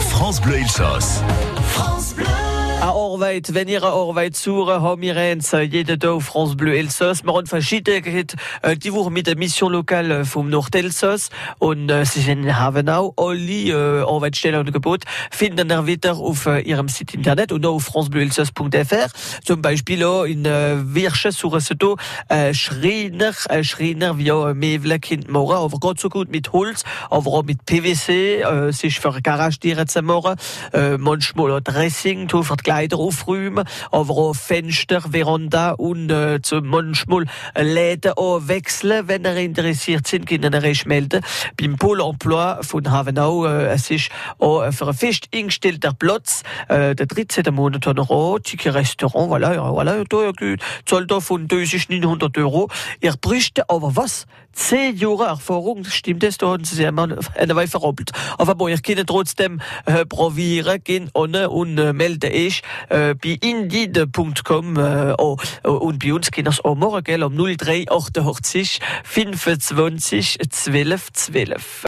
France Bleu Elsass. France Bleu. Arbeit, wenn ihre Arbeit suchen, haben wir jede Tag France Bleu Elsass. Wir haben verschiedene die Woche mit der Mission lokal vom Nordelsass und sie sind Havenau. Alle Arbeitsstellen und Angebote finden ihr wieder auf ihrem Site Internet und auch auf francebleuelsass.fr. Zum Beispiel auch in Wirche suchen sie da Schreiner wie Mevle Kind morgen, aber gerade so gut mit Holz, aber auch mit PVC, sich für Garagetiere zu machen, manchmal auch Dressing, für die Kleider aufräumen, aber auch Fenster, Veranda und manchmal Läden auch wechseln. Wenn ihr interessiert sind, können ihr euch melden beim Pôle Emploi von Havenau. Es ist auch für einen fest eingestellten Platz. Der 13. Monat hat noch ein Ticket Restaurant. Voilà, da zahlt da von 1900 €. Ihr bräuchte aber was? 10 Jahre Erfahrung, stimmt das? Da haben sie sich eine Weile verrappelt. Aber bon, ihr könnt trotzdem probieren, gehen und melden euch bei indeed.com und bei uns können es auch morgen um 0388 25 12 12.